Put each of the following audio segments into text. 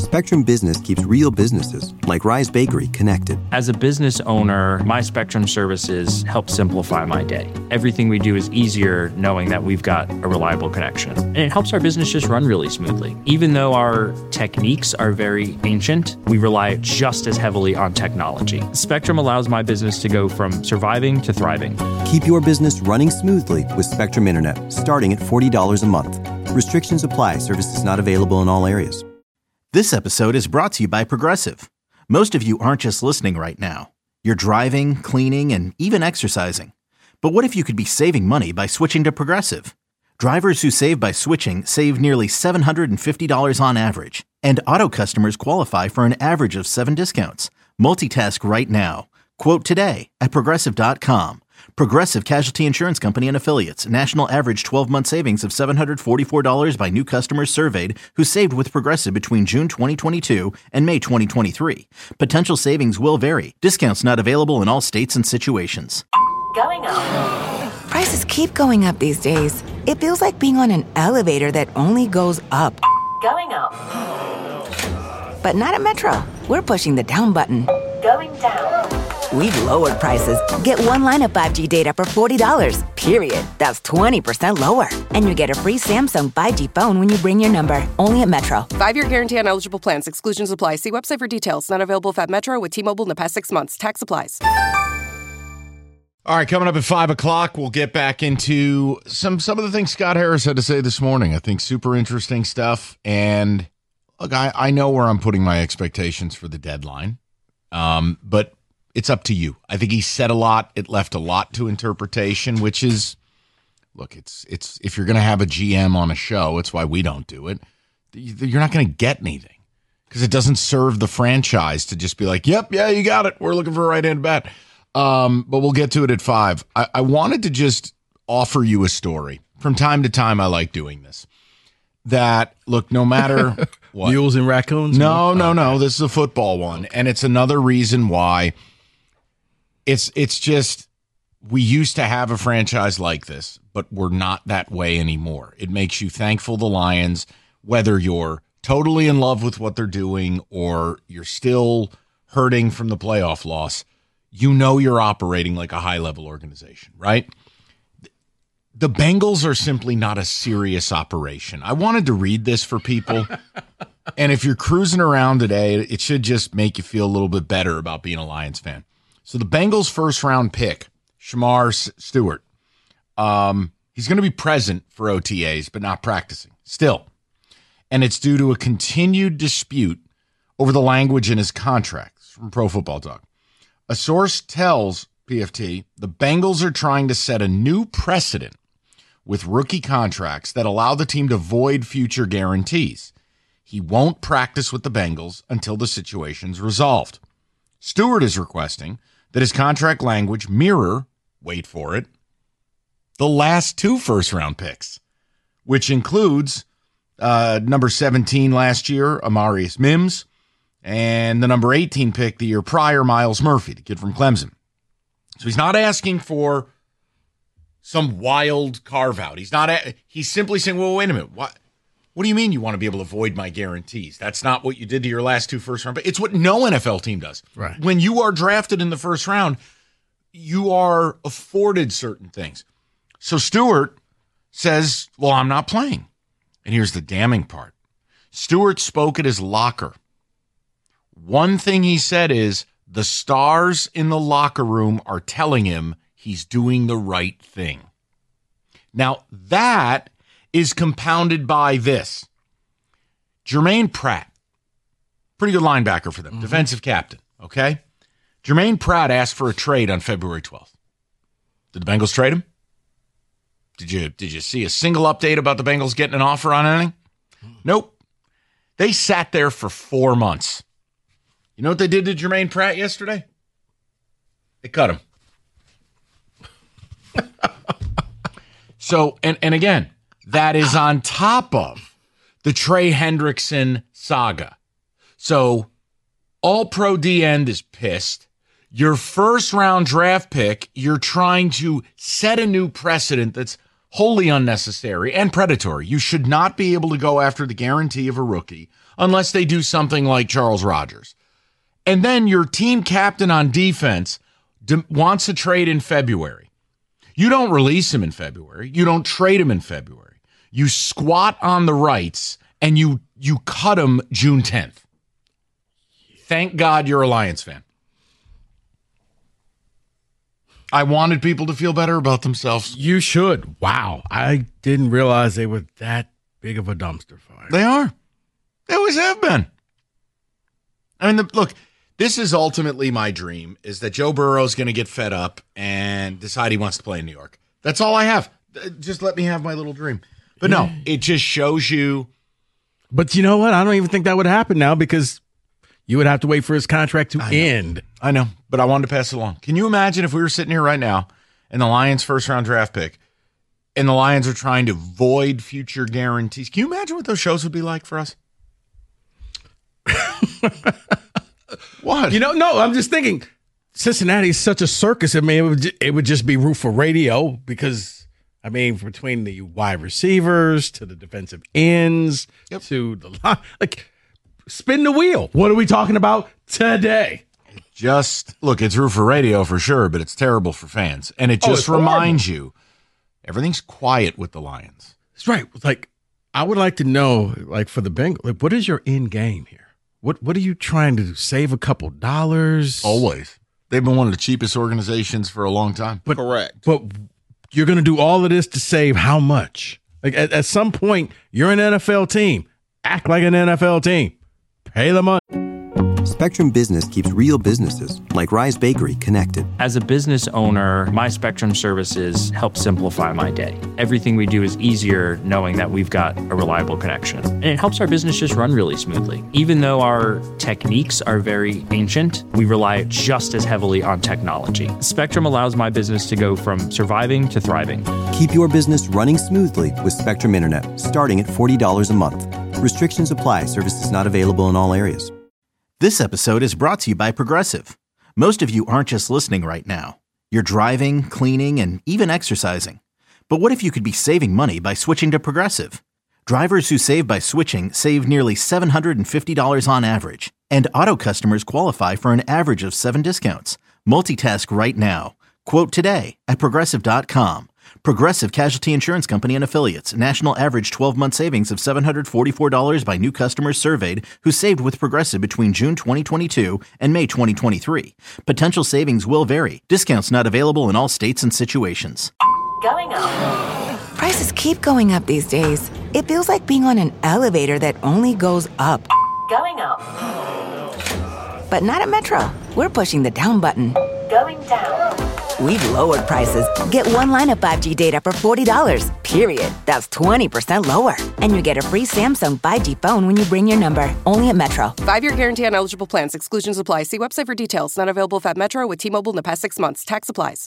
Spectrum Business keeps real businesses, like Rise Bakery, connected. As a business owner, my Spectrum services help simplify my day. Everything we do is easier knowing that we've got a reliable connection. And it helps our business just run really smoothly. Even though our techniques are very ancient, we rely just as heavily on technology. Spectrum allows my business to go from surviving to thriving. Keep your business running smoothly with Spectrum Internet, starting at $40 a month. Restrictions apply. Services not available in all areas. This episode is brought to you by Progressive. Most of you aren't just listening right now. You're driving, cleaning, and even exercising. But what if you could be saving money by switching to Progressive? Drivers who save by switching save nearly $750 on average. And auto customers qualify for an average of 7 discounts. Multitask right now. Quote today at Progressive.com. Progressive Casualty Insurance Company and Affiliates. National average 12-month savings of $744 by new customers surveyed who saved with Progressive between June 2022 and May 2023. Potential savings will vary. Discounts not available in all states and situations. Going up. Prices keep going up these days. It feels like being on an elevator that only goes up. Going up. But not at Metro. We're pushing the down button. Going down. We've lowered prices. Get one line of 5G data for $40, period. That's 20% lower. And you get a free Samsung 5G phone when you bring your number. Only at Metro. 5-year guarantee on eligible plans. Exclusions apply. See website for details. Not available at Metro with T-Mobile in the past 6 months. Tax applies. All right, coming up at 5 o'clock, we'll get back into some of the things Scott Harris had to say this morning. I think super interesting stuff. And look, I know where I'm putting my expectations for the deadline, but it's up to you. I think he said a lot. It left a lot to interpretation, which is, look, it's if you're going to have a GM on a show, it's why we don't do it. You're not going to get anything because it doesn't serve the franchise to just be like, yep, yeah, you got it. We're looking for a right-handed bat. But we'll get to it at 5. I wanted to just offer you a story. From time to time, I like doing this. That, look, no matter what. Mules and raccoons? No. This is a football one. And it's another reason why it's just we used to have a franchise like this, but we're not that way anymore. It makes you thankful the Lions, whether you're totally in love with what they're doing or you're still hurting from the playoff loss. You know you're operating like a high-level organization, right? The Bengals are simply not a serious operation. I wanted to read this for people, and if you're cruising around today, it should just make you feel a little bit better about being a Lions fan. So the Bengals' first-round pick, Shamar Stewart, he's going to be present for OTAs, but not practicing still. And it's due to a continued dispute over the language in his contract from Pro Football Talk. A source tells PFT the Bengals are trying to set a new precedent with rookie contracts that allow the team to void future guarantees. He won't practice with the Bengals until the situation's resolved. Stewart is requesting that his contract language mirror, wait for it, the last 2 first-round picks, which includes number 17 last year, Amarius Mims, and the number 18 pick the year prior, Miles Murphy, the kid from Clemson. So he's not asking for some wild carve-out. He's simply saying, well, wait a minute. What do you mean you want to be able to void my guarantees? That's not what you did to your last 2 first-round picks. It's what no NFL team does. Right. When you are drafted in the first round, you are afforded certain things. So Stewart says, well, I'm not playing. And here's the damning part. Stewart spoke at his locker. One thing he said is the stars in the locker room are telling him he's doing the right thing. Now, that is compounded by this. Jermaine Pratt, pretty good linebacker for them, defensive captain, okay? Jermaine Pratt asked for a trade on February 12th. Did the Bengals trade him? Did you see a single update about the Bengals getting an offer on anything? Nope. They sat there for 4 months. You know what they did to Jermaine Pratt yesterday? They cut him. So, and again, that is on top of the Trey Hendrickson saga. So, All-Pro D-end is pissed. Your first-round draft pick, you're trying to set a new precedent that's wholly unnecessary and predatory. You should not be able to go after the guarantee of a rookie unless they do something like Charles Rogers. And then your team captain on defense wants to trade in February. You don't release him in February. You don't trade him in February. You squat on the rights and you cut him June 10th. Thank God you're a Lions fan. I wanted people to feel better about themselves. You should. Wow. I didn't realize they were that big of a dumpster fire. They are. They always have been. I mean, look, this is ultimately my dream, is that Joe Burrow is going to get fed up and decide he wants to play in New York. That's all I have. Just let me have my little dream. But no, it just shows you. But you know what? I don't even think that would happen now because you would have to wait for his contract to end. I know, but I wanted to pass it along. Can you imagine if we were sitting here right now and the Lions' first-round draft pick and the Lions are trying to void future guarantees? Can you imagine what those shows would be like for us? What? No, I'm just thinking Cincinnati is such a circus. I mean, it would just be root for radio because, I mean, between the wide receivers to the defensive ends to the like, spin the wheel. What are we talking about today? Just look, it's root for radio for sure, but it's terrible for fans. And it just reminds you everything's quiet with the Lions. That's right. Like, I would like to know, like, for the Bengals, like, what is your end game here? What are you trying to do? Save a couple dollars? Always. They've been one of the cheapest organizations for a long time. Correct. But you're going to do all of this to save how much? Like, at some point, you're an NFL team. Act like an NFL team. Pay the money. Spectrum Business keeps real businesses, like Rise Bakery, connected. As a business owner, my Spectrum services help simplify my day. Everything we do is easier knowing that we've got a reliable connection. And it helps our business just run really smoothly. Even though our techniques are very ancient, we rely just as heavily on technology. Spectrum allows my business to go from surviving to thriving. Keep your business running smoothly with Spectrum Internet, starting at $40 a month. Restrictions apply. Services not available in all areas. This episode is brought to you by Progressive. Most of you aren't just listening right now. You're driving, cleaning, and even exercising. But what if you could be saving money by switching to Progressive? Drivers who save by switching save nearly $750 on average. And auto customers qualify for an average of 7 discounts. Multitask right now. Quote today at Progressive.com. Progressive Casualty Insurance Company and Affiliates. National average 12-month savings of $744 by new customers surveyed who saved with Progressive between June 2022 and May 2023. Potential savings will vary. Discounts not available in all states and situations. Going up. Prices keep going up these days. It feels like being on an elevator that only goes up. Going up. But not at Metro. We're pushing the down button. Going down. We've lowered prices. Get one line of 5G data for $40, period. That's 20% lower. And you get a free Samsung 5G phone when you bring your number. Only at Metro. 5-year guarantee on eligible plans. Exclusions apply. See website for details. Not available if at Metro with T-Mobile in the past 6 months. Tax applies.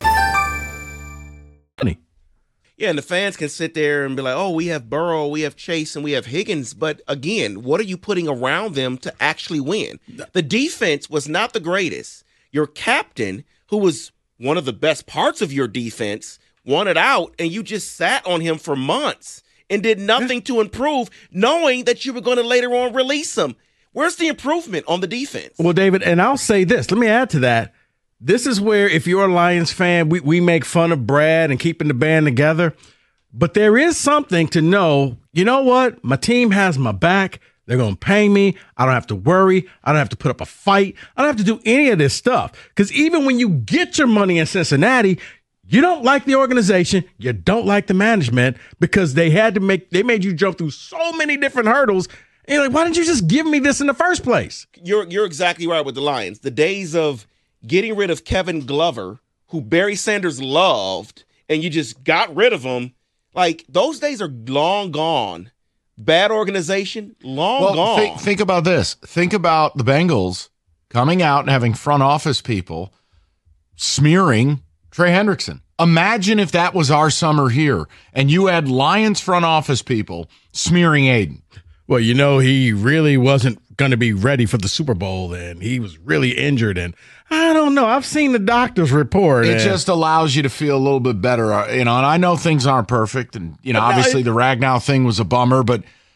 Yeah, and the fans can sit there and be like, oh, we have Burrow, we have Chase, and we have Higgins. But again, what are you putting around them to actually win? The defense was not the greatest. Your captain, who was one of the best parts of your defense, wanted out, and you just sat on him for months and did nothing to improve, knowing that you were going to later on release him. Where's the improvement on the defense? Well, David, and I'll say this. Let me add to that. This is where, if you're a Lions fan, we make fun of Brad and keeping the band together. But there is something to know, you know what? My team has my back. They're going to pay me. I don't have to worry. I don't have to put up a fight. I don't have to do any of this stuff. Because even when you get your money in Cincinnati, you don't like the organization. You don't like the management because they made you jump through so many different hurdles. And you're like, why didn't you just give me this in the first place? You're exactly right with the Lions. The days of getting rid of Kevin Glover, who Barry Sanders loved, and you just got rid of him, like those days are long gone. Bad organization, long gone. Think about this. Think about the Bengals coming out and having front office people smearing Trey Hendrickson. Imagine if that was our summer here and you had Lions front office people smearing Aiden. Well, you know, he really wasn't going to be ready for the Super Bowl, and he was really injured. And I don't know. I've seen the doctor's report. It just allows you to feel a little bit better, you know. And I know things aren't perfect, and you know, obviously the Ragnow thing was a bummer, but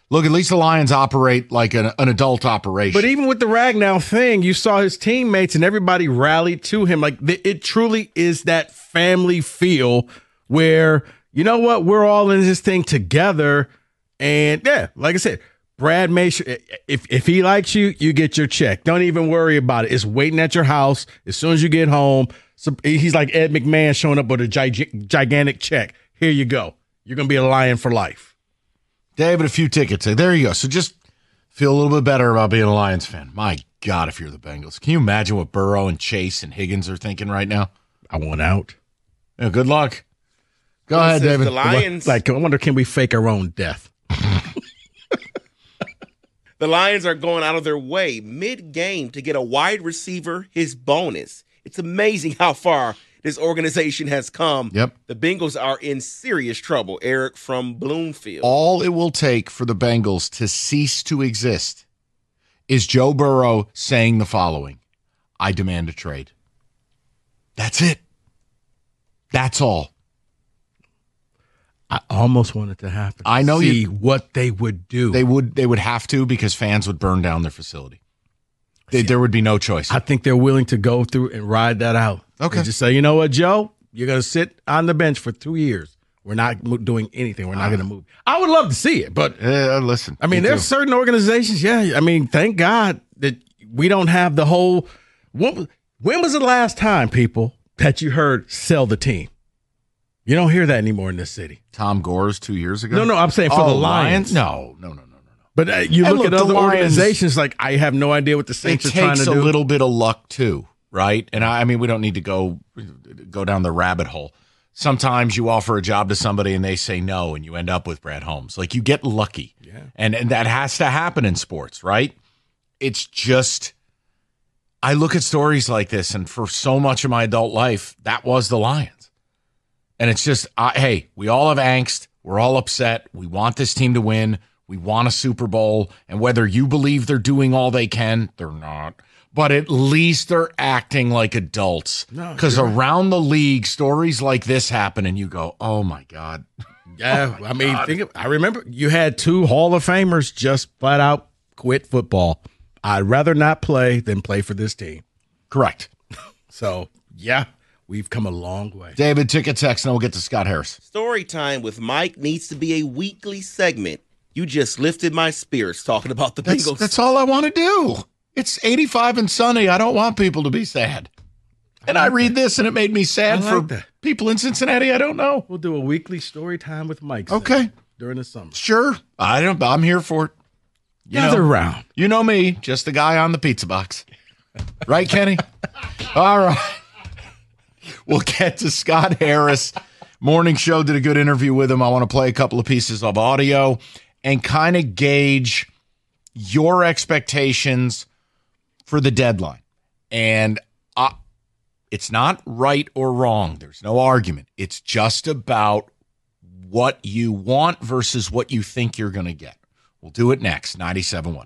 Look, at least the Lions operate like an adult operation. But even with the Ragnow thing, you saw his teammates and everybody rallied to him. Like, it truly is that family feel where, you know what, we're all in this thing together. And yeah, like I said, Brad made sure if he likes you, you get your check. Don't even worry about it. It's waiting at your house as soon as you get home. So he's like Ed McMahon showing up with a gigantic check. Here you go. You're going to be a Lion for life. David, a few tickets. There you go. So just feel a little bit better about being a Lions fan. My God, if you're the Bengals. Can you imagine what Burrow and Chase and Higgins are thinking right now? I want out. Yeah, good luck. Go ahead, David. The Lions. I wonder, can we fake our own death? The Lions are going out of their way mid-game to get a wide receiver his bonus. It's amazing how far this organization has come. Yep. The Bengals are in serious trouble. Eric from Bloomfield. All it will take for the Bengals to cease to exist is Joe Burrow saying the following: I demand a trade. That's it. That's all. I almost want it to happen. I know See what they would do. They would have to, because fans would burn down their facility. There would be no choice. I think they're willing to go through and ride that out. Okay. And just say, you know what, Joe? You're going to sit on the bench for 2 years. We're not doing anything. We're not going to move. I would love to see it, but listen. I mean, there's certain organizations. Yeah, I mean, thank God that we don't have the whole. When was the last time, people, that you heard sell the team? You don't hear that anymore in this city. Tom Gore's 2 years ago? No, I'm saying for the Lions. No. But you look at other organizations, like I have no idea what the Saints are trying to do. It takes a little bit of luck too, right? And I mean, we don't need to go down the rabbit hole. Sometimes you offer a job to somebody and they say no, and you end up with Brad Holmes. Like, you get lucky. Yeah. And that has to happen in sports, right? It's just, I look at stories like this, and for so much of my adult life, that was the Lions. And it's just, hey, we all have angst. We're all upset. We want this team to win. We want a Super Bowl, and whether you believe they're doing all they can, they're not. But at least they're acting like adults. Because around the league, stories like this happen, and you go, oh, my God. Yeah, I mean, I remember you had 2 Hall of Famers just flat out quit football. I'd rather not play than play for this team. Correct. So, yeah, we've come a long way. David, ticket text, and we'll get to Scott Harris. Story time with Mike needs to be a weekly segment. You just lifted my spirits talking about the Bengals. That's all I want to do. It's 85 and sunny. I don't want people to be sad. And I read this, and it made me sad for people in Cincinnati I don't know. We'll do a weekly story time with Mike. Okay. During the summer. Sure. I'm here for it. Gather around. You know me, just the guy on the pizza box. Right, Kenny? All right. We'll get to Scott Harris. Morning Show did a good interview with him. I want to play a couple of pieces of audio and kind of gauge your expectations for the deadline. And it's not right or wrong. There's no argument. It's just about what you want versus what you think you're going to get. We'll do it next. 97.1.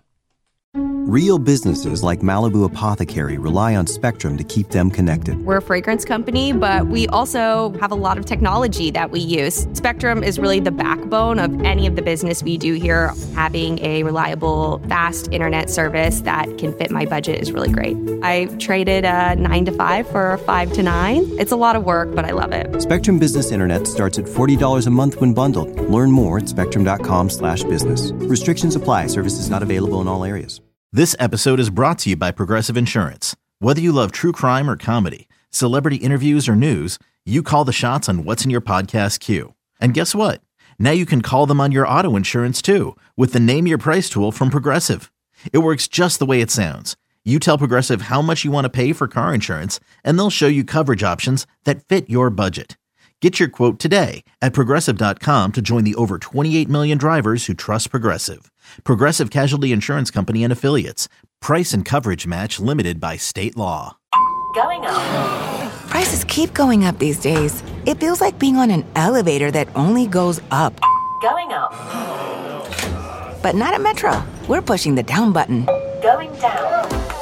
Real businesses like Malibu Apothecary rely on Spectrum to keep them connected. We're a fragrance company, but we also have a lot of technology that we use. Spectrum is really the backbone of any of the business we do here. Having a reliable, fast internet service that can fit my budget is really great. I traded a 9 to 5 for a 5 to 9. It's a lot of work, but I love it. Spectrum Business Internet starts at $40 a month when bundled. Learn more at spectrum.com/business. Restrictions apply. Services not available in all areas. This episode is brought to you by Progressive Insurance. Whether you love true crime or comedy, celebrity interviews or news, you call the shots on what's in your podcast queue. And guess what? Now you can call them on your auto insurance too with the Name Your Price tool from Progressive. It works just the way it sounds. You tell Progressive how much you want to pay for car insurance, and they'll show you coverage options that fit your budget. Get your quote today at Progressive.com to join the over 28 million drivers who trust Progressive. Progressive Casualty Insurance Company and Affiliates. Price and coverage match limited by state law. Going up. Prices keep going up these days. It feels like being on an elevator that only goes up. Going up. But not at Metro. We're pushing the down button. Going down.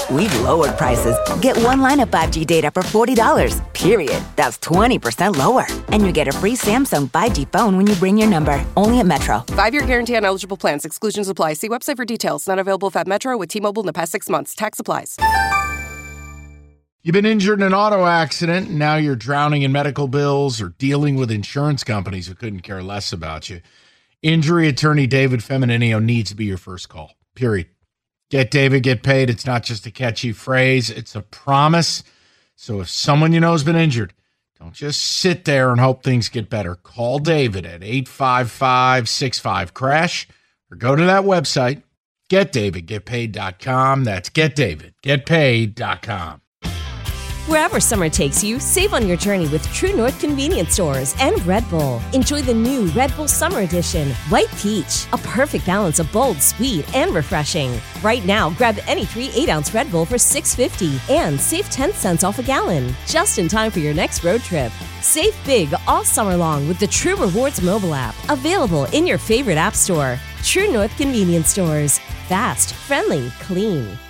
We've lowered prices. Get one line of 5G data for $40, period. That's 20% lower. And you get a free Samsung 5G phone when you bring your number. Only at Metro. 5-year guarantee on eligible plans. Exclusions apply. See website for details. Not available if at Metro with T-Mobile in the past 6 months. Tax applies. You've been injured in an auto accident, and now you're drowning in medical bills or dealing with insurance companies who couldn't care less about you. Injury attorney David Femininio needs to be your first call, period. Get David, get paid. It's not just a catchy phrase. It's a promise. So if someone you know has been injured, don't just sit there and hope things get better. Call David at 855-65-CRASH or go to that website, getdavidgetpaid.com. That's getdavidgetpaid.com. Wherever summer takes you, save on your journey with True North Convenience Stores and Red Bull. Enjoy the new Red Bull Summer Edition, White Peach, a perfect balance of bold, sweet, and refreshing. Right now, grab any 3 8-ounce Red Bull for $6.50 and save 10 cents off a gallon, just in time for your next road trip. Save big all summer long with the True Rewards mobile app, available in your favorite app store. True North Convenience Stores. Fast, friendly, clean.